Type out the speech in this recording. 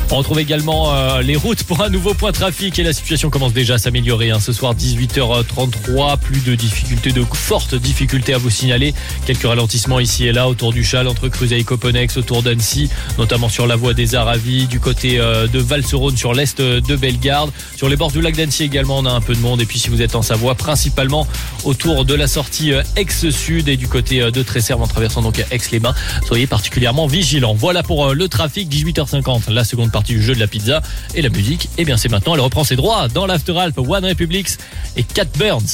On retrouve également les routes pour un nouveau point trafic et la situation commence déjà à s'améliorer. Ce soir 18h33, plus de difficultés, de fortes difficultés à vous signaler. Quelques ralentissements ici et là autour du Châle, entre Cruzet et Copenhague, autour d'Annecy, notamment sur la voie des Aravis, du côté de Val-sur-Rhône, sur l'est de Bellegarde. Sur les bords du lac d'Annecy également, on a un peu de monde. Et puis si vous êtes en Savoie, principalement autour de la sortie Aix-Sud et du côté de Tresserve en traversant donc Aix-les-Bains. Soyez particulièrement vigilants. Voilà pour le trafic, 18h50, la seconde partie du jeu de la pizza et la musique. Et bien c'est maintenant, elle reprend ses droits dans l'After Alp, One Republics et Cat Burns.